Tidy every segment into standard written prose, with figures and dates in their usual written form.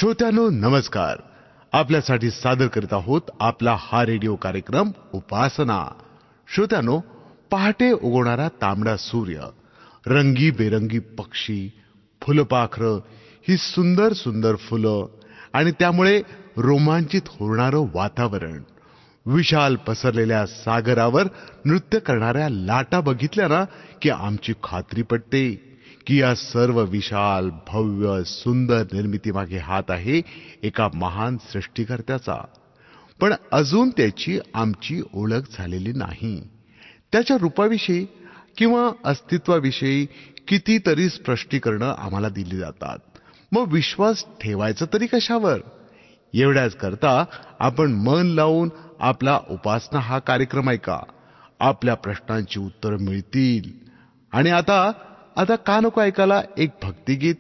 श्रोत्यांनो नमस्कार. आपल्यासाठी सादर करत आहोत आपला हा रेडिओ कार्यक्रम उपासना. श्रोत्यांनो, पहाटे उगवणारा तांबडा सूर्य, रंगीबेरंगी पक्षी, फुलपाखरं, ही सुंदर सुंदर फुलं आणि त्यामुळे रोमांचित होणारं वातावरण, विशाल पसरलेल्या सागरावर नृत्य करणाऱ्या लाटा बघितल्या ना की आमची खात्री पटते की या सर्व विशाल भव्य सुंदर निर्मितीमागे हात आहे एका महान सृष्टीकर्त्याचा. पण अजून त्याची आमची ओळख झालेली नाही. त्याच्या रूपाविषयी किंवा अस्तित्वाविषयी कितीतरी स्पष्टीकरणं आम्हाला दिली जातात. मग विश्वास ठेवायचा तरी कशावर? एवढ्याच करता आपण मन लावून आपला उपासना हा कार्यक्रम ऐका. आपल्या प्रश्नांची उत्तरं मिळतील. आणि आता का नको ऐकायला एक भक्तिगीत.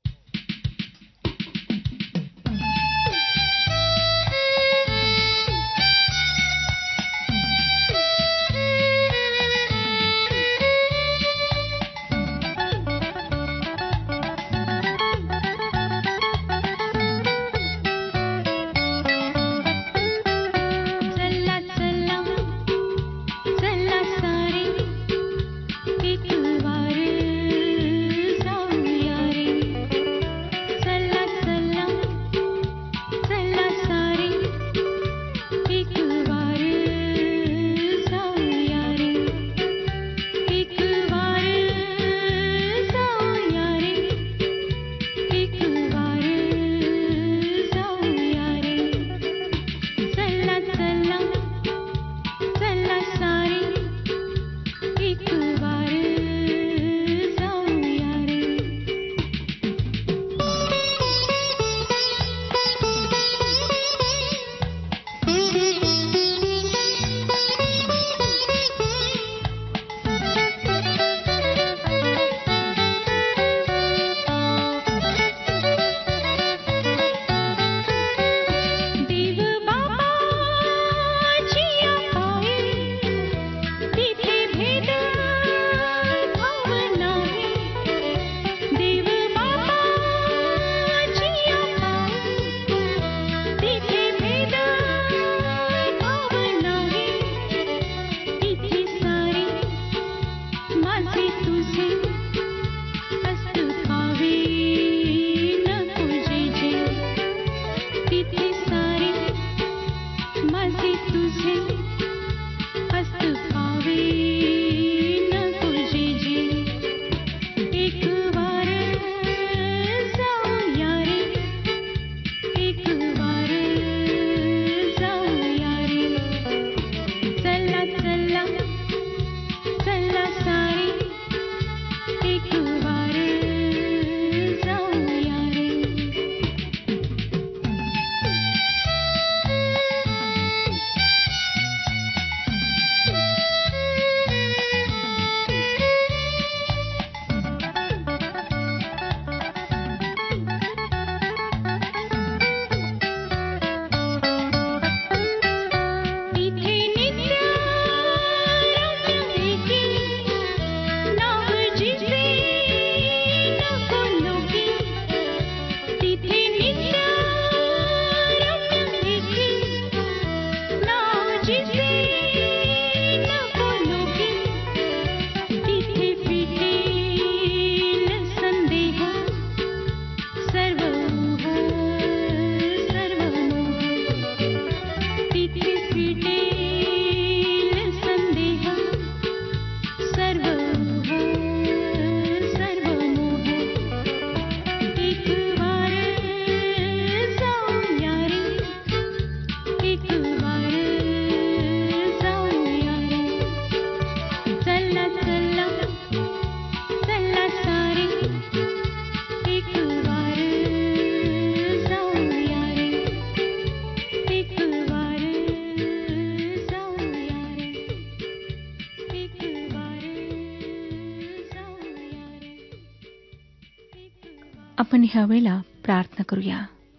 आपण ह्यावेळेला प्रार्थना करूया.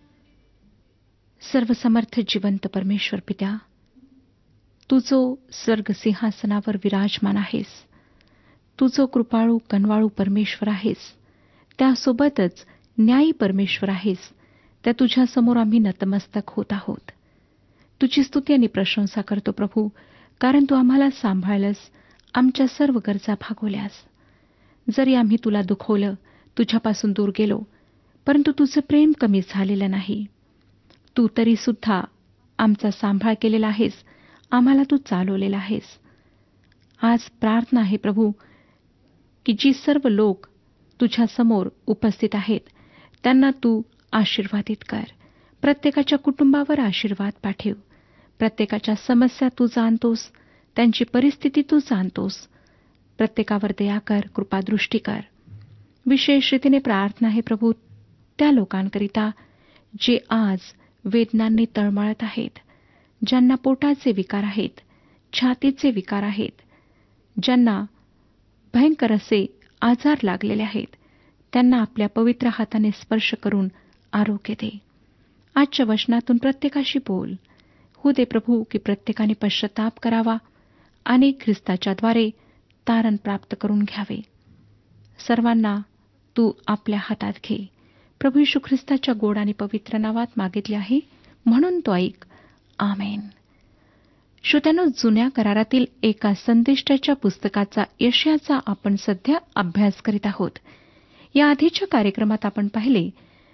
सर्वसमर्थ जिवंत परमेश्वर पित्या, तू जो स्वर्ग सिंहासनावर विराजमान आहेस, तू जो कृपाळू कनवाळू परमेश्वर आहेस, त्यासोबतच न्यायी परमेश्वर आहेस, त्या तुझ्यासमोर आम्ही नतमस्तक होत आहोत. तुझी स्तुती आणि प्रशंसा करतो प्रभू, कारण तू आम्हाला सांभाळलंस, आमच्या सर्व गरजा भागवल्यास. जरी आम्ही तुला दुखवलं, तुझ्यापासून दूर गेलो, परंतु तुझं प्रेम कमी झालेलं नाही. तू तरी सुद्धा आमचा सांभाळ केलेला आहेस, आम्हाला तू चालवलेला आहेस. आज प्रार्थना आहे प्रभू, की जी सर्व लोक तुझ्यासमोर उपस्थित आहेत, त्यांना तू आशीर्वादित कर. प्रत्येकाच्या कुटुंबावर आशीर्वाद पाठव. प्रत्येकाच्या समस्या तू जाणतोस, त्यांची परिस्थिती तू जाणतोस. प्रत्येकावर दया कर, कृपादृष्टी कर. विशेष रीतीने प्रार्थना आहे प्रभू त्या लोकांकरिता जे आज वेदनांनी तळमळत आहेत, ज्यांना पोटाचे विकार आहेत, छातीचे विकार आहेत, ज्यांना भयंकर असे आजार लागलेले आहेत, त्यांना आपल्या पवित्र हाताने स्पर्श करून आरोग्य दे. आजच्या वचनातून प्रत्येकाशी बोल. हो दे प्रभू की प्रत्येकाने पश्चाताप करावा आणि ख्रिस्ताच्याद्वारे तारण प्राप्त करून घ्यावे. सर्वांना तू आपल्या हातात घे. प्रभू येशू ख्रिस्ताच्या गोड आणि पवित्र नावात मागितले आहे, म्हणून तो ऐक. आमेन. श्रोत्यांनो, जुन्या करारातील एका संदेष्टाच्या पुस्तकाचा यशाचा आपण सध्या अभ्यास करीत आहोत. या आधीच्या कार्यक्रमात आपण पाहिले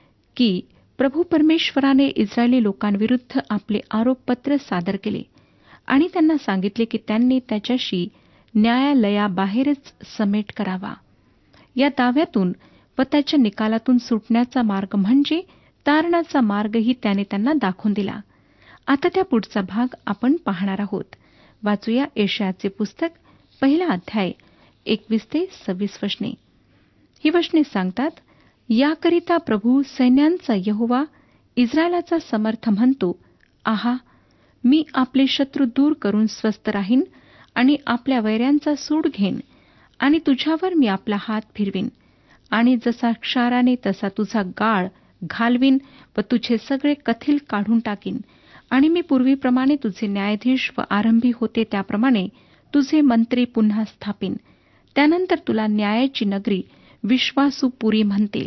की प्रभू परमेश्वराने इस्रायली लोकांविरुद्ध आपले आरोपपत्र सादर केले आणि त्यांना सांगितले की त्यांनी त्याच्याशी न्यायालयाबाहेरच समेट करावा. या दाव्यातून व त्याच्या निकालातून सुटण्याचा मार्ग म्हणजे तारणाचा मार्गही त्याने त्यांना दाखवून दिला. आता त्या पुढचा भाग आपण पाहणार आहोत. वाचूया यशायाचे पुस्तक 1 अध्याय 21 ते 26 वचने. ही वचने सांगतात, याकरिता प्रभू सैन्यांचा यहोवा इस्रायलाचा समर्थ म्हणतो, आहा, मी आपले शत्रू दूर करून स्वस्थ राहीन आणि आपल्या वैऱ्यांचा सूड घेईन आणि तुझ्यावर मी आपला हात फिरवीन आणि जसा क्षाराने तसा तुझा गाळ घालवीन व तुझे सगळे कथिल काढून टाकीन आणि मी पूर्वीप्रमाणे तुझे न्यायाधीश व आरंभी होते त्याप्रमाणे तुझे मंत्री पुन्हा स्थापिन. त्यानंतर तुला न्यायाची नगरी विश्वासू पुरी म्हणतील.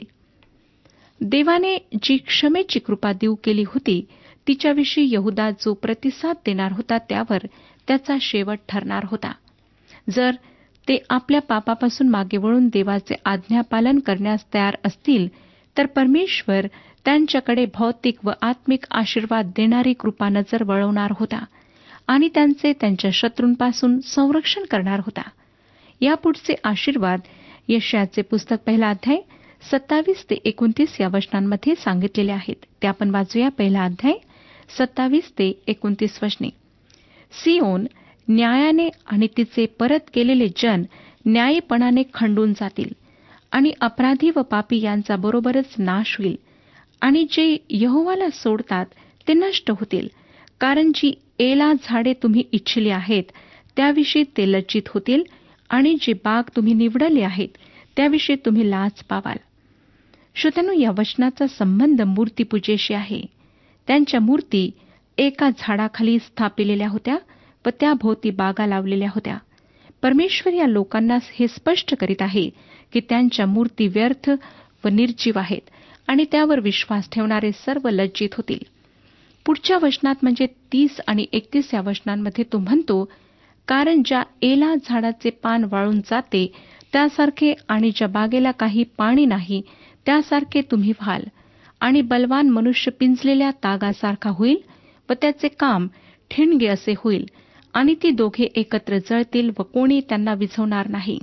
देवाने जी क्षमेची कृपा देऊ केली होती, तिच्याविषयी यहुदा जो प्रतिसाद देणार होता त्यावर त्याचा शेवट ठरणार होता. जर ते आपल्या पापापासून मागे वळून देवाचे आज्ञापालन करण्यास तयार असतील, तर परमेश्वर त्यांच्याकडे भौतिक व आत्मिक आशीर्वाद देणारी कृपा नजर वळवणार होता आणि त्यांचे त्यांच्या शत्रूंपासून संरक्षण करणार होता. यापुढचे आशीर्वाद यशायाचे पुस्तक 1 अध्याय 27 ते 29 या वचनांमध्ये सांगितलेले आहेत. ते आपण वाचूया. 1 अध्याय 27 ते 29 वचने. सियोन न्यायाने आणि तिचे परत केलेले जन न्यायीपणाने खंडून जातील आणि अपराधी व पापी यांचा बरोबरच नाश होईल आणि जे यहोवाला सोडतात ते नष्ट होतील. कारण जी एला झाडे तुम्ही इच्छिली आहेत त्याविषयी ते लज्जित होतील आणि जे बाग तुम्ही निवडले आहेत त्याविषयी तुम्ही लाज पावाल. श्रोत्यांनो, या वचनाचा संबंध मूर्तीपूजेशी आहे. त्यांच्या मूर्ती एका झाडाखाली स्थापिलेल्या होत्या व त्याभोवती बागा लावलेल्या होत्या. परमेश्वर या लोकांना हे स्पष्ट करीत आहे की त्यांच्या मूर्ती व्यर्थ व निर्जीव आहेत आणि त्यावर विश्वास ठेवणारे सर्व लज्जित होतील. पुढच्या वचनात म्हणजे 30 आणि 31 या वचनांमध्ये तो म्हणतो, कारण ज्या एला झाडाचे पान वाळून जाते त्यासारखे आणि ज्या बागेला काही पाणी नाही त्यासारखे तुम्ही व्हाल आणि बलवान मनुष्य पिंजलेल्या तागासारखा होईल व त्याचे काम ठिणगे असे होईल आणि ती दोघे एकत्र जळतील व कोणी त्यांना विझवणार नाही.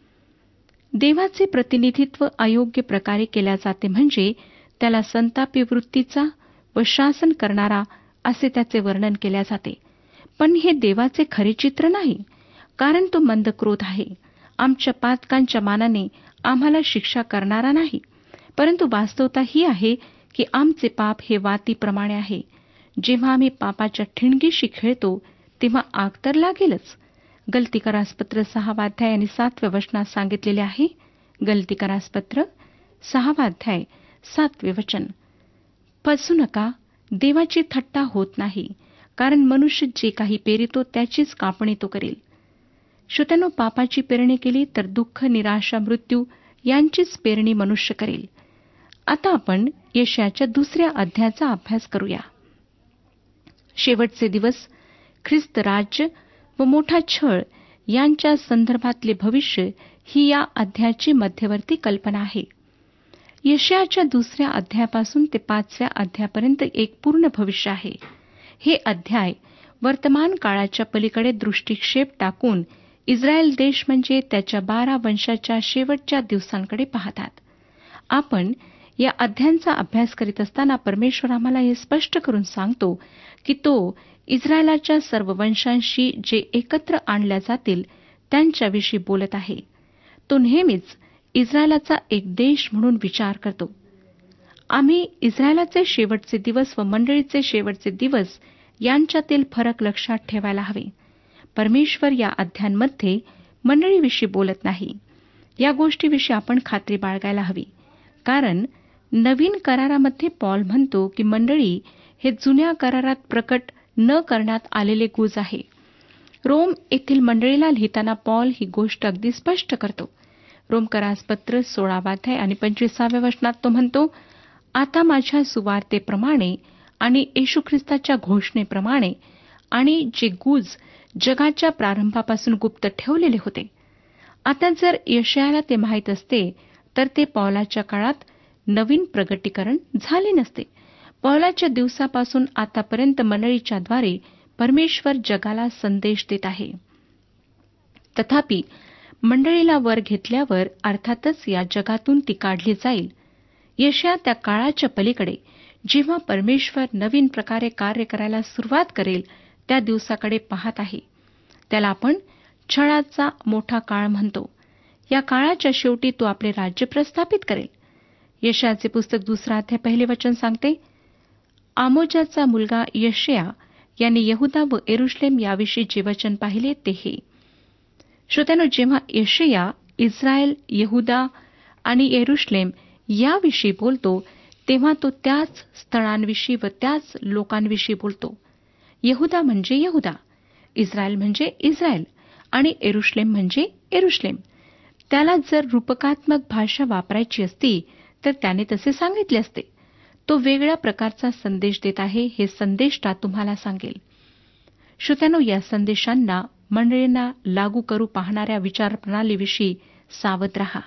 देवाचे प्रतिनिधित्व अयोग्य प्रकारे केल्या जाते म्हणजे त्याला संतापी वृत्तीचा व शासन करणारा असे त्याचे वर्णन केल्या जाते. पण हे देवाचे खरे चित्र नाही, कारण तो मंद क्रोध आहे. आमच्या पातकांच्या मानाने आम्हाला शिक्षा करणारा नाही, परंतु वास्तवता ही आहे की आमचे पाप हे वातीप्रमाणे आहे. जेव्हा आम्ही पापाच्या ठिणगीशी खेळतो तेव्हा आग तर लागेलच. गलतीकरासपत्र 6 अध्याय आणि 7 वचनात सांगितलेले आहे. गलतीकरासपत्र 6 अध्याय 7 वचन. फसू नका, देवाची थट्टा होत नाही, कारण मनुष्य जे काही पेरितो त्याचीच कापणी तो करेल. श्रोत्यांनो, पापाची पेरणी केली तर दुःख, निराशा, मृत्यू यांचीच पेरणी मनुष्य करेल. आता आपण यशायाच्या 2 अध्यायाचा अभ्यास करूया. शेवटचे दिवस, ख्रिस्त राज्य व मोठा छळ यांच्या संदर्भातले भविष्य ही या अध्यायाची मध्यवर्ती कल्पना आहे. यशायाच्या 2 अध्यायापासून ते 5व्या अध्यायापर्यंत एक पूर्ण भविष्य आहे. हे अध्याय वर्तमान काळाच्या पलीकडे दृष्टिक्षेप टाकून इस्रायल देश म्हणजे त्याच्या 12 वंशाच्या शेवटच्या दिवसांकडे पाहतात. आपण या अध्यायांचा अभ्यास करीत असताना परमेश्वर आम्हाला हे स्पष्ट करून सांगतो की तो इस्रायलाच्या सर्व वंशांशी जे एकत्र आणल्या जातील त्यांच्याविषयी बोलत आहे. तो नेहमीच इस्रायलाचा एक देश म्हणून विचार करतो. आम्ही इस्रायलाचे शेवटचे दिवस व मंडळीचे शेवटचे दिवस यांच्यातील फरक लक्षात ठेवायला हवे. परमेश्वर या अध्यायांमध्ये मंडळीविषयी बोलत नाही. या गोष्टीविषयी आपण खात्री बाळगायला हवी, कारण नवीन करारामध्ये पॉल म्हणतो की मंडळी हे जुन्या करारात प्रकट न करण्यात आलेले गुज आहे. रोम येथील मंडळीला लिहिताना पॉल ही गोष्ट अगदी स्पष्ट करतो. रोमकरास पत्र 16 अध्याय आणि 25व्या वचनात तो म्हणतो, आता माझ्या सुवार्तेप्रमाणे आणि येशू ख्रिस्ताच्या घोषणेप्रमाणे आणि जे गुज जगाच्या प्रारंभापासून गुप्त ठेवलेले होते, आता जर यशायाला ते माहीत असते तर ते पौलाच्या काळात नवीन प्रगटीकरण झाले नसते. पौलाच्या दिवसापासून आतापर्यंत मंडळीच्याद्वारे परमेश्वर जगाला संदेश देत आहे. तथापि मंडळीला वर घेतल्यावर अर्थातच या जगातून ती काढली जाईल. यशाया त्या काळाच्या पलीकडे जेव्हा परमेश्वर नवीन प्रकारे कार्य करायला सुरुवात करेल त्या दिवसाकडे पाहत आहे. त्याला आपण छळाचा मोठा काळ म्हणतो. या काळाच्या शेवटी तो आपले राज्य प्रस्थापित करेल. यशायाचे पुस्तक 2 अध्याय 1 वचन सांगते, आमोजाचा मुलगा यशया यांनी यहुदा व यरुशलेम याविषयी जे वचन पाहिले ते हे. श्रोत्यानो, जेव्हा यशया इस्रायल, यहुदा आणि यरुशलेम याविषयी बोलतो तेव्हा तो त्याच स्थळांविषयी व त्याच लोकांविषयी बोलतो. यहुदा म्हणजे यहुदा, इस्रायल म्हणजे इस्रायल आणि यरुशलेम म्हणजे यरुशलेम. त्याला जर रूपकात्मक भाषा वापरायची असती तर त्याने तसे सांगितले असते. तो वेगळ्या प्रकारचा संदेश देत आहे हे संदेष्टा तुम्हाला सांगेल. श्रोत्यानो, या संदेशांना मंडळींना लागू करू पाहणाऱ्या विचारप्रणालीविषयी सावध रहा.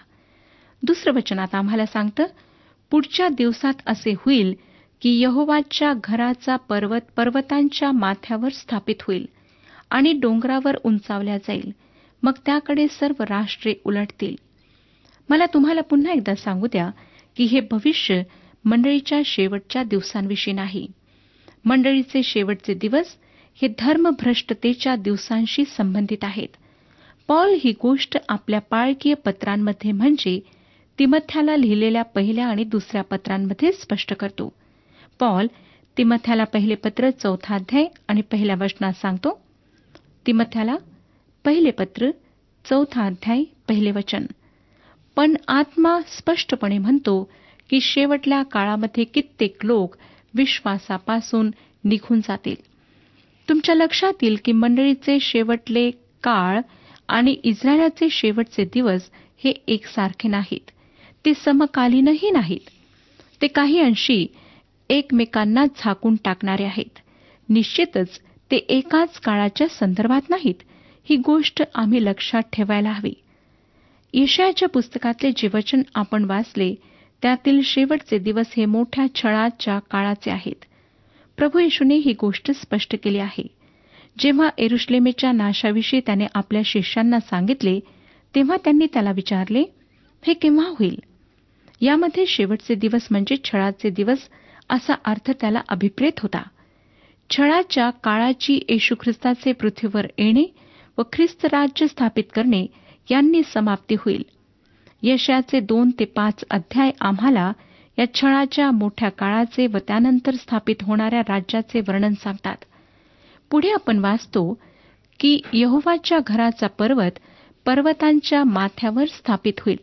2 वचनात आम्हाला सांगतं, पुढच्या दिवसात असे होईल की यहोवाच्या घराचा पर्वत पर्वतांच्या माथ्यावर स्थापित होईल आणि डोंगरावर उंचावल्या जाईल. मग त्याकडे सर्व राष्ट्रे उलटतील. मला तुम्हाला पुन्हा एकदा सांगू द्या की हे भविष्य मंडळीच्या शेवटच्या दिवसांविषयी नाही. मंडळीचे शेवटचे दिवस हे धर्मभ्रष्टतेच्या दिवसांशी संबंधित आहेत. पॉल ही गोष्ट आपल्या पाळकीय पत्रांमध्ये म्हणजे तिमथ्याला लिहिलेल्या 1 आणि 2 पत्रांमध्ये स्पष्ट करतो. पॉल तिमथ्याला पहिले पत्र 4 अध्याय आणि 1 वचनात सांगतो, तिमथ्याला पहिले पत्र 4 अध्याय 1 वचन, पण आत्मा स्पष्टपणे म्हणतो की शेवटल्या काळामध्ये कित्येक लोक विश्वासापासून निघून जातील. तुमच्या लक्षात येईल की मंडळीचे शेवटले काळ आणि इस्रायलाचे शेवटचे दिवस हे एकसारखे नाहीत. ते समकालीनही नाहीत. ते काही अंशी एकमेकांना झाकून टाकणारे आहेत. निश्चितच ते एकाच काळाच्या संदर्भात नाहीत. ही गोष्ट आम्ही लक्षात ठेवायला हवी. यशायाच्या पुस्तकातले जे वचन आपण वाचले त्यातील शेवटचे दिवस हे मोठ्या छळाच्या काळाचे आहेत. प्रभू येशूने ही गोष्ट स्पष्ट केली आहे. जेव्हा यरुशलेमेच्या नाशाविषयी त्याने आपल्या शिष्यांना सांगितले तेव्हा त्यांनी त्याला विचारले, हे केव्हा होईल? यामध्ये शेवटचे दिवस म्हणजे छळाचे दिवस असा अर्थ त्याला अभिप्रेत होता. छळाच्या काळाची येशू ख्रिस्ताचे पृथ्वीवर येणे व ख्रिस्त राज्य स्थापित करणे यांनी समाप्ती होईल. यशायाचे 2 ते 5 अध्याय आम्हाला या छळाच्या मोठ्या काळाचे व त्यानंतर स्थापित होणाऱ्या राज्याचे वर्णन सांगतात. पुढे आपण वाचतो की यहोवाच्या घराचा पर्वत पर्वतांच्या माथ्यावर स्थापित होईल.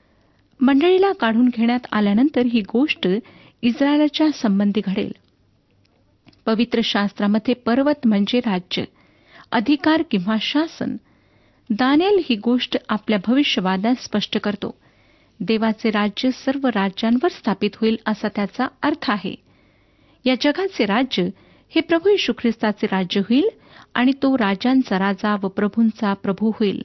मंडळीला काढून घेण्यात आल्यानंतर ही गोष्ट इस्रायलाच्या संबंधी घडेल. पवित्र शास्त्रामध्ये पर्वत म्हणजे राज्य, अधिकार किंवा शासन. दानिएल ही गोष्ट आपल्या भविष्यवादात स्पष्ट करतो. देवाचे राज्य सर्व राज्यांवर स्थापित होईल असा त्याचा अर्थ आहे. या जगाचे राज्य हे प्रभू येशू ख्रिस्ताचे राज्य होईल आणि तो राजांचा राजा व प्रभूंचा प्रभू होईल.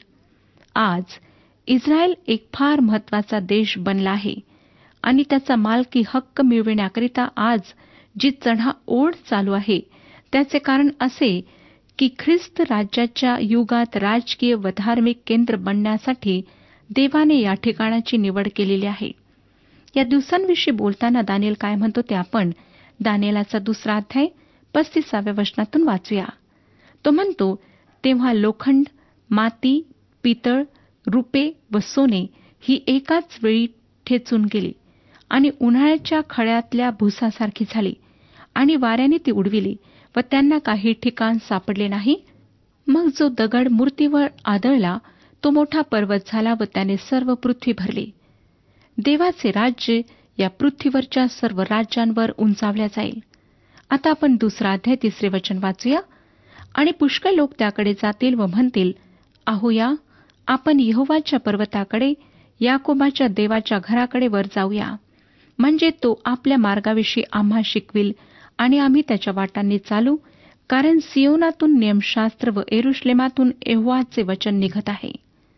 आज इस्रायल एक फार महत्वाचा देश बनला आहे आणि त्याचा मालकी हक्क मिळविण्याकरिता आज जी चढाओढ चालू आहे त्याचे कारण असे की ख्रिस्त राज्याच्या युगात राजकीय व धार्मिक केंद्र बनण्यासाठी देवाने या ठिकाणाची निवड केलेली आहे. या दिवसांविषयी बोलताना दानिएल काय म्हणतो ते आपण दानिएलाचा 2 अध्याय 35व्या वचनातून वाचूया. तो म्हणतो, तेव्हा लोखंड, माती, पितळ, रुपे व सोने ही एकाच वेळी ठेचून गेली आणि उन्हाळ्याच्या खळ्यातल्या भुसासारखी झाली आणि वाऱ्याने ती उडविली व त्यांना काही ठिकाण सापडले नाही. मग जो दगड मूर्तीवर आदळला तो मोठा पर्वत झाला व त्याने सर्व पृथ्वी भरली. देवाचे राज्य या पृथ्वीवरच्या सर्व राज्यांवर उंचावल्या जाईल. आता आपण 2 अध्याय 3 वचन वाचूया. आणि पुष्कळ लोक त्याकडे जातील व म्हणतील, आहोया, आपण यहोवाच्या पर्वताकडे, याकोबाच्या देवाच्या घराकडे वर जाऊया. म्हणजे तो आपल्या मार्गाविषयी आम्हा शिकविल आणि आम्ही त्याच्या वाटांनी चालू, कारण सियोनातून नियमशास्त्र व यरुश्लेमातून यहोवाचे वचन निघत आहे.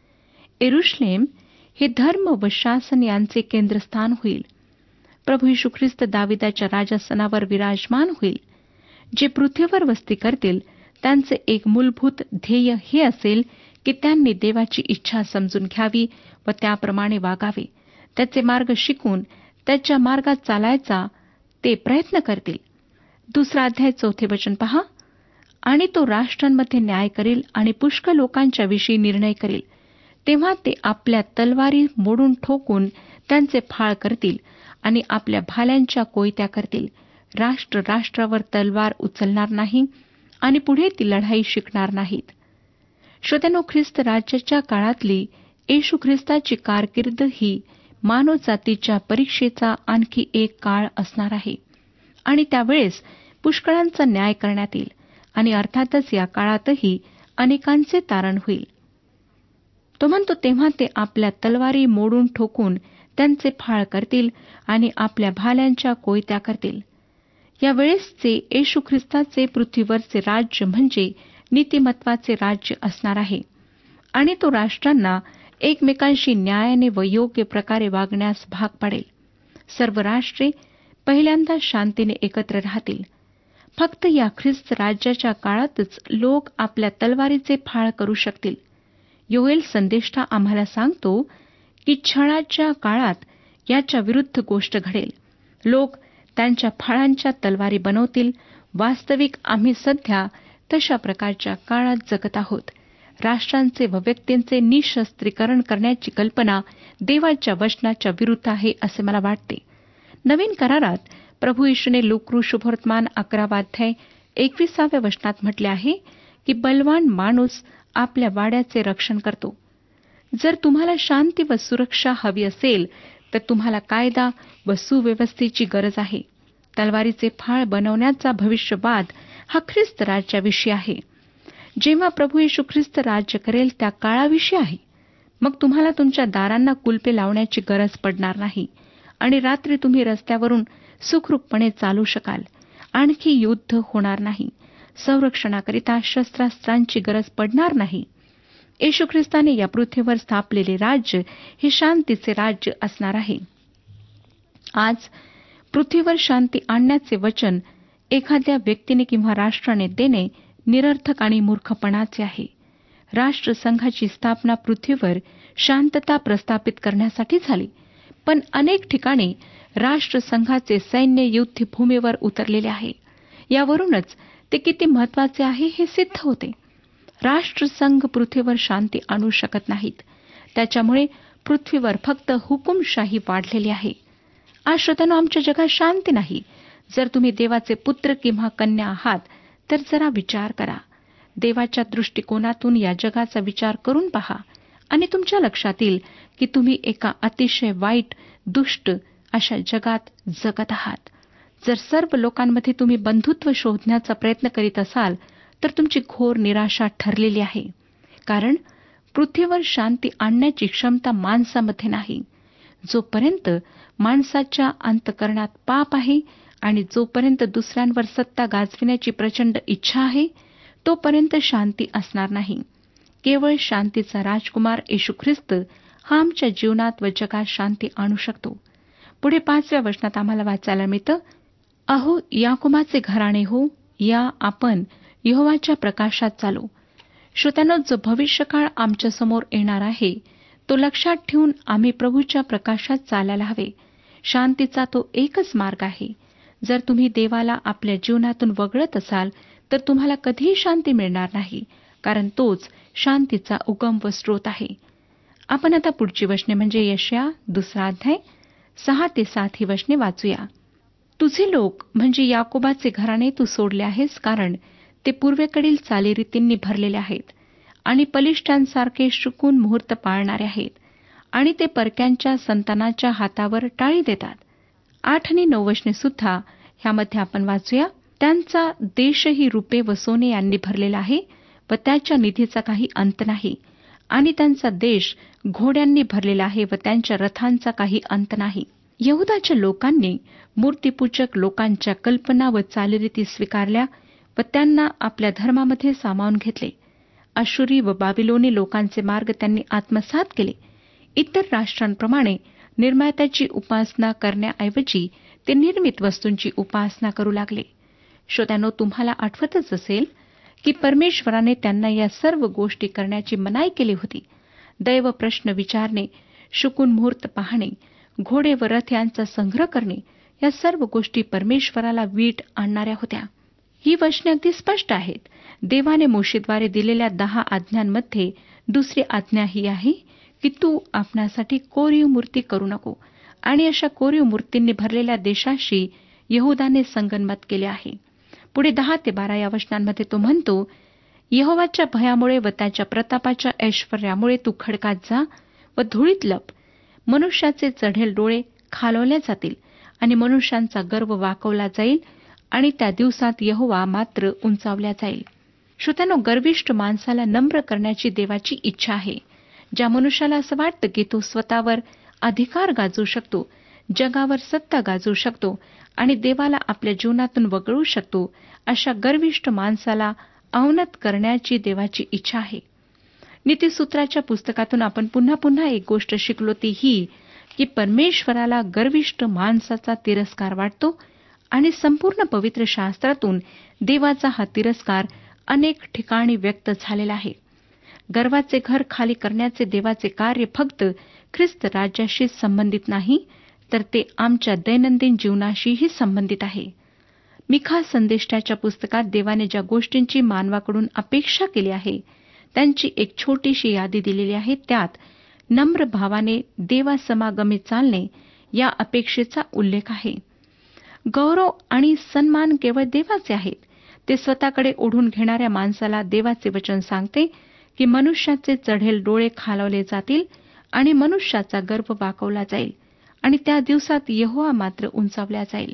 यरुश्लेम हे धर्म व शासन यांचे केंद्रस्थान होईल. प्रभू येशू ख्रिस्त दाविदाच्या राजासनावर विराजमान होईल. जे पृथ्वीवर वस्ती करतील त्यांचे एक मूलभूत ध्येय हे असेल की त्यांनी देवाची इच्छा समजून घ्यावी व त्याप्रमाणे वागावे. त्याचे मार्ग शिकून त्याच्या मार्गात चालायचा ते प्रयत्न करतील. 2 अध्याय 4 वचन पहा. आणि तो राष्ट्रांमध्ये न्याय करील आणि पुष्कळ लोकांच्या विषयी निर्णय करील. तेव्हा ते आपल्या तलवारी मोडून ठोकून त्यांचे फाळ करतील आणि आपल्या भाल्यांच्या कोयत्या करतील. राष्ट्र राष्ट्रावर तलवार उचलणार नाही आणि पुढे ती लढाई शिकणार नाहीत. श्रोत्यांनो, ख्रिस्त राज्याच्या काळातली येशू ख्रिस्ताची कारकीर्द ही मानवजातीच्या परीक्षेचा आणखी एक काळ असणार आहे आणि त्यावेळेस पुष्कळांचा न्याय करण्यात येईल आणि अर्थातच या काळातही अनेकांचे तारण होईल. तो म्हणतो, तेव्हा ते आपल्या तलवारी मोडून ठोकून त्यांचे फाळ करतील आणि आपल्या भाल्यांच्या कोयत्या करतील. यावेळेसचे येशू ख्रिस्ताचे पृथ्वीवरचे राज्य म्हणजे नीतिमत्वाचे राज्य असणार आहे आणि तो राष्ट्रांना एकमेकांशी न्यायाने व योग्य प्रकारे वागण्यास भाग पाडेल. सर्व राष्ट्रे पहिल्यांदा शांतीने एकत्र राहतील. फक्त या ख्रिस्त राज्याच्या काळातच लोक आपल्या तलवारीचे फाळ करू शकतील. योएल संदेष्टा आम्हाला सांगतो की छळाच्या काळात याच्या विरुद्ध गोष्ट घडेल. लोक त्यांच्या फाळांच्या तलवारी बनवतील. वास्तविक आम्ही सध्या तशा प्रकारच्या काळात जगत आहोत. राष्ट्रांचे व व्यक्तींचे निशस्त्रीकरण करण्याची कल्पना देवाच्या वचनाच्या विरुद्ध आहे असे मला वाटते. नवीन करारात प्रभू येशूने लूका शुभवर्तमान 11 अध्याय 21व्या वचनात म्हटले आहे की बलवान माणूस आपल्या वाड्याचे रक्षण करतो. जर तुम्हाला शांती व सुरक्षा हवी असेल तर तुम्हाला कायदा व सुव्यवस्थेची गरज आहे. तलवारीचे फाळ बनवण्याचा भविष्यवाद हा ख्रिस्त राज्याविषयी आहे. जेव्हा प्रभू येशू ख्रिस्त राज्य करेल त्या काळाविषयी आहे. मग तुम्हाला तुमच्या दारांना कुलपे लावण्याची गरज पडणार नाही आणि रात्री तुम्ही रस्त्यावरून सुखरूपपणे चालू शकाल. आणखी युद्ध होणार नाही. संरक्षणाकरिता शस्त्रास्त्रांची गरज पडणार नाही. येशू ख्रिस्ताने या पृथ्वीवर स्थापलेले राज्य हे शांतीचे राज्य असणार आहे. आज पृथ्वीवर शांती आणण्याचे वचन एखाद्या व्यक्तीने किंवा राष्ट्राने देणे निरर्थक आणि मूर्खपणाचे आहे. राष्ट्रसंघाची स्थापना पृथ्वीवर शांतता प्रस्थापित करण्यासाठी झाली, पण अनेक ठिकाणी राष्ट्रसंघाचे सैन्य युद्धभूमीवर उतरलेले आहे. यावरूनच ते किती महत्वाचे आहे हे सिद्ध होते. राष्ट्रसंघ पृथ्वीवर शांती आणू शकत नाहीत. त्याच्यामुळे पृथ्वीवर फक्त हुकुमशाही वाढलेली आहे. आज श्रोत्यांनो, आमच्या जगात शांती नाही. जर तुम्ही देवाचे पुत्र किंवा कन्या आहात तर जरा विचार करा. देवाच्या दृष्टिकोनातून या जगाचा विचार करून पहा आणि तुमच्या लक्षात येईल की तुम्ही एका अतिशय वाईट, दुष्ट अशा जगात जगत आहात. जर सर्व लोकांमध्ये तुम्ही बंधुत्व शोधण्याचा प्रयत्न करीत असाल तर तुमची घोर निराशा ठरलेली आहे. कारण पृथ्वीवर शांती आणण्याची क्षमता माणसामध्ये नाही. जोपर्यंत माणसाच्या अंतःकरणात पाप आहे आणि जोपर्यंत दुसऱ्यांवर सत्ता गाजविण्याची प्रचंड इच्छा आहे, तोपर्यंत शांती असणार नाही. केवळ शांतीचा राजकुमार येशू ख्रिस्त हा आमच्या जीवनात व जगात शांती आणू शकतो. पुढे 5व्या वचनात आम्हाला वाचायला मिळतं, अहो याकोबाचे घराणे हो, या आपण यहोवाच्या प्रकाशात चालू. श्रोत्यांनो, जो भविष्यकाळ आमच्यासमोर येणार आहे तो लक्षात ठेवून आम्ही प्रभूच्या प्रकाशात चालायला हवे. शांतीचा तो एकच मार्ग आहे. जर तुम्ही देवाला आपल्या जीवनातून वगळत असाल तर तुम्हाला कधीही शांती मिळणार नाही, कारण तोच शांतीचा उगम व स्रोत आहे. आपण आता पुढची वचने म्हणजे यशाया 2 अध्याय 6 ते 7 ही वचने वाचूया. तुझे लोक म्हणजे याकोबाचे घराणे तू सोडले आहेस, कारण ते पूर्वेकडील चालीरीतींनी भरलेले आहेत आणि बलिष्ठांसारखे शुकून मुहूर्त पाळणारे आहेत आणि ते परक्यांच्या संतानाच्या हातावर टाळी देतात. 8 आणि 9 वचने सुद्धा ह्यामध्ये आपण वाचूया. त्यांचा देशही रुपे व सोने यांनी भरलेला आहे व त्याच्या निधीचा काही अंत नाही, आणि त्यांचा देश घोड्यांनी भरलेला आहे व त्यांच्या रथांचा काही अंत नाही. यहुदाच्या लोकांनी मूर्तीपूजक लोकांच्या कल्पना व चालीरीती स्वीकारल्या व त्यांना आपल्या धर्मामध्ये सामावून घेतले. अशुरी व बाबिलोनी लोकांचे मार्ग त्यांनी आत्मसात केले. इतर राष्ट्रांप्रमाणे निर्मात्याची उपासना करण्याऐवजी ते निर्मित वस्तूंची उपासना करू लागले. श्रोत्यांनो, तुम्हाला आठवतच असेल की परमेश्वराने त्यांना या सर्व गोष्टी करण्याची मनाई केली होती. दैव प्रश्न विचारणे, शुकून मुहूर्त पाहणे, घोडे व रथ यांचा संग्रह करणे, या सर्व गोष्टी परमेश्वराला वीट आणणाऱ्या होत्या. ही वचने अगदी स्पष्ट आहेत. देवाने मोशेद्वारे दिलेल्या 10 आज्ञांमध्ये दुसरी आज्ञा ही आहे की तू आपणासाठी कोरीव मूर्ती करू नको, आणि अशा कोरीव मूर्तींनी भरलेल्या देशाशी यहुदाने संगनमत केले आहे. पुढे 10 ते 12 या वचनांमध्ये तो म्हणतो, यहोवाच्या भयामुळे व त्याच्या प्रतापाच्या ऐश्वर्यामुळे तू खडकात जा व धुळीत लप. मनुष्याचे चढेल डोळे खालवले जातील आणि मनुष्यांचा गर्व वाकवला जाईल, आणि त्या दिवसात यहोवा मात्र उंचावल्या जाईल. श्रोत्यांनो, गर्विष्ठ माणसाला नम्र करण्याची देवाची इच्छा आहे. ज्या मनुष्याला असं वाटतं की तो स्वतःवर अधिकार गाजवू शकतो, जगावर सत्ता गाजवू शकतो आणि देवाला आपल्या जीवनातून वगळू शकतो, अशा गर्विष्ठ माणसाला अवनत करण्याची देवाची इच्छा आहे. नीतिसूत्राच्या पुस्तकातून आपण पुन्हा पुन्हा एक गोष्ट शिकलो, ती ही की परमेश्वराला गर्विष्ठ माणसाचा तिरस्कार वाटतो, आणि संपूर्ण पवित्र शास्त्रातून देवाचा हा तिरस्कार अनेक ठिकाणी व्यक्त झालेला आहे. गर्वाचे घर खाली करण्याचे देवाचे कार्य फक्त ख्रिस्त राज्याशी संबंधित नाही, तर ते आमच्या दैनंदिन जीवनाशीही संबंधित आहे. मिखा संदेष्टाच्या पुस्तकात देवाने ज्या गोष्टींची मानवाकडून अपेक्षा केली आहे त्यांची एक छोटीशी यादी दिलेली आहे. त्यात नम्र भावाने देवासमागमे चालणे या अपेक्षेचा उल्लेख आहे. गौरव आणि सन्मान केवळ देवाचे आहेत. ते स्वतःकडे ओढून घेणाऱ्या माणसाला देवाचे वचन सांगते की मनुष्याचे चढेल डोळे खालवले जातील आणि मनुष्याचा गर्व वाकवला जाईल, आणि त्या दिवसात यहोवा मात्र उंचावल्या जाईल.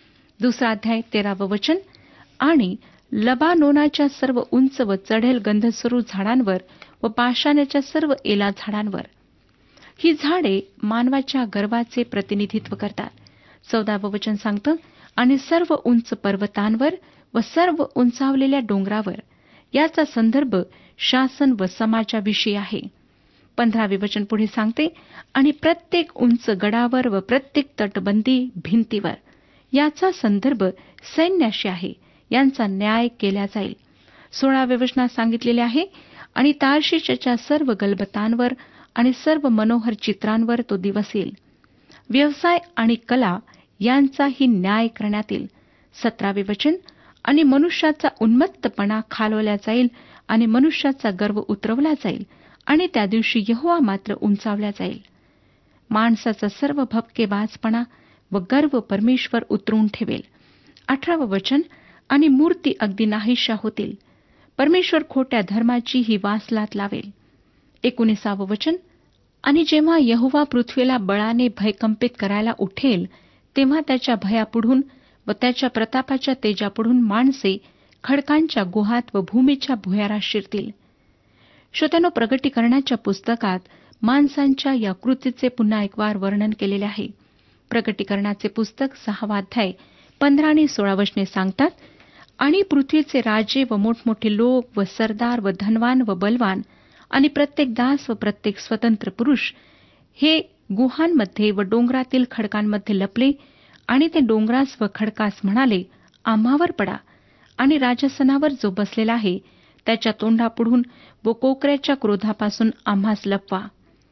2 अध्याय 13 वचन, आणि लबानोनाच्या सर्व उंच व चढेल गंधसरू झाडांवर व पाषाणाच्या सर्व एला झाडांवर. ही झाडे मानवाच्या गर्वाचे प्रतिनिधित्व करतात. 14 वचन सांगतं, आणि सर्व उंच पर्वतांवर व सर्व उंचावलेल्या डोंगरावर. याचा संदर्भ शासन व समाजाविषयी आहे. 15 वचन पुढे सांगते, आणि प्रत्येक उंच गडावर व प्रत्येक तटबंदी भिंतीवर. याचा संदर्भ सैन्याशी आहे. यांचा न्याय केला जाईल. 16 वचनात सांगितलेले आहे, आणि तार्शिशच्या सर्व गलबतांवर आणि सर्व मनोहर चित्रांवर तो दिवस येईल. व्यवसाय आणि कला यांचाही न्याय करण्यात येईल. 17 वचन, आणि मनुष्याचा उन्मत्तपणा खालवला जाईल आणि मनुष्याचा गर्व उतरवला जाईल, आणि त्या दिवशी यहोवा मात्र उंचावला जाईल. माणसाचा सर्व भपकेबाजपणा व गर्व परमेश्वर उतरून ठेवेल. 18 वचन, आणि मूर्ती अगदी नाहीशा होतील. परमेश्वर खोट्या धर्माची ही वासलात लावेल. 19 वचन, आणि जेव्हा यहोवा पृथ्वीला बळाने भयकंपित करायला उठेल, तेव्हा त्याच्या भयापुढून व त्याच्या प्रतापाच्या तेजापुढून माणसे खडकांच्या गुहात व भूमीच्या भुयारात शिरतील. श्रोत्यांनो, प्रगटीकरणाच्या पुस्तकात माणसांच्या या कृतीचे पुन्हा एक वार वर्णन केलेले आहे. प्रकटीकरणाचे पुस्तक 6 अध्याय 15 आणि 16 वचने सांगतात, आणि पृथ्वीचे राजे व मोठमोठे लोक व सरदार व धनवान व बलवान आणि प्रत्येक दास व प्रत्येक स्वतंत्र पुरुष हे गुहांमध्ये व डोंगरातील खडकांमध्ये लपले आणि ते डोंगरास व खडकास म्हणाले, आम्हावर पडा आणि राजसनावर जो बसलेला आहे त्याच्या तोंडापुढून व कोकऱ्याच्या क्रोधापासून आम्हास लपवा.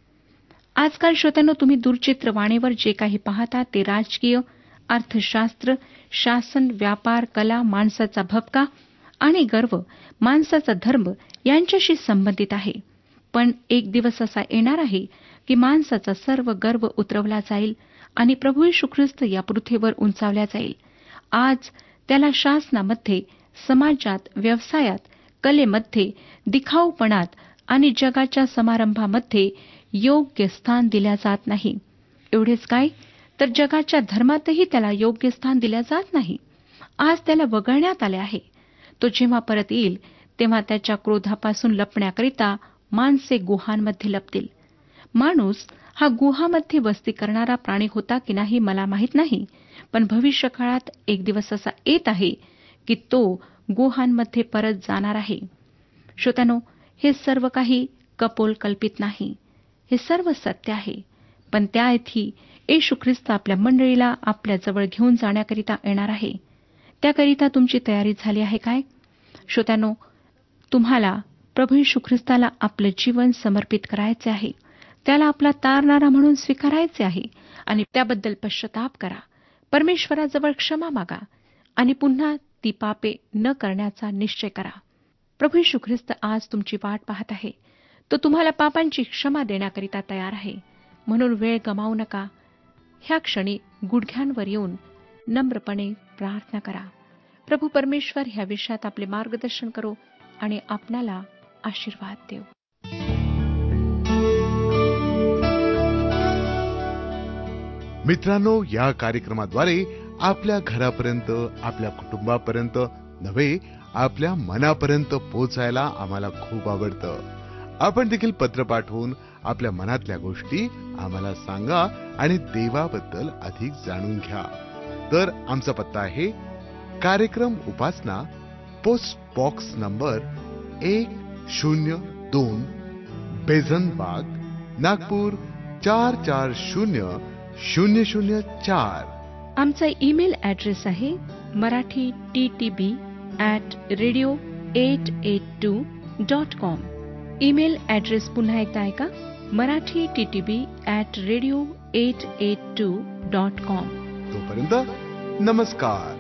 आजकाल श्रोत्यांनो, तुम्ही दूरचित्रवाणीवर जे काही पाहता ते राजकीय, अर्थशास्त्र, शासन, व्यापार, कला, माणसाचा भपका आणि गर्व, माणसाचा धर्म यांच्याशी संबंधित आहे. पण एक दिवस असा येणार आहे की माणसाचा सर्व गर्व उतरवला जाईल आणि प्रभू येशू ख्रिस्त या पृथ्वीवर उंचावला जाईल. आज त्याला शासनामध्ये, समाजात, व्यवसायात, कलेमध्ये, दिखाऊपणात आणि जगाच्या समारंभामध्ये योग्य स्थान दिल्या जात नाही. एवढेच काय, तर जगाच्या धर्मातही त्याला योग्य स्थान दिल्या जात नाही. आज त्याला वगळण्यात आले आहे. तो जेव्हा परत येईल तेव्हा त्याच्या क्रोधापासून लपण्याकरिता माणसे गुहांमध्ये लपतील. माणूस हा गुहामध्ये वस्ती करणारा प्राणी होता की नाही मला माहीत नाही, पण भविष्य काळात एक दिवस असा येत आहे की तो गुहांमध्ये परत जाणार आहे. श्रोत्यानो, हे सर्व काही कपोल कल्पित नाही, हे सर्व सत्य आहे. पण त्याआधी येशू ख्रिस्त आपल्या मंडळीला आपल्याजवळ घेऊन जाण्याकरिता येणार आहे. त्याकरिता तुमची तयारी झाली आहे काय? श्रोत्यानो, तुम्हाला प्रभू येशू ख्रिस्ताला आपलं जीवन समर्पित करायचे आहे. त्याला आपला तारणारा म्हणून स्वीकारायचे आहे आणि त्याबद्दल पश्चाताप करा. परमेश्वराजवळ क्षमा मागा आणि पुन्हा ती पापे न करण्याचा निश्चय करा. प्रभू येशू ख्रिस्त आज तुमची वाट पाहत आहे. तो तुम्हाला पापांची क्षमा देण्याकरिता तयार आहे. म्हणून वेळ गमावू नका. ह्या क्षणी गुडघ्यांवर येऊन नम्रपणे प्रार्थना करा. प्रभू परमेश्वर ह्या विषयात आपले मार्गदर्शन करो आणि आपणाला आशीर्वाद देव. मित्रांनो, या कार्यक्रमाद्वारे आपल्या घरापर्यंत, आपल्या कुटुंबापर्यंत नव्हे, आपल्या मनापर्यंत पोहोचायला आम्हाला खूप आवडतं. आपण देखील पत्र पाठवून आपल्या मनातल्या गोष्टी आम्हाला सांगा आणि देवाबद्दल अधिक जाणून घ्या. तर आमचा पत्ता आहे कार्यक्रम Upasana, post box number 102, Bezonbagh, Nagpur 440004. आमचा ईमेल ॲड्रेस आहे marathi@radio882.com. ईमेल ॲड्रेस पुन्हा एकदा ऐका, marathi@radio882.com. तोपर्यंत नमस्कार.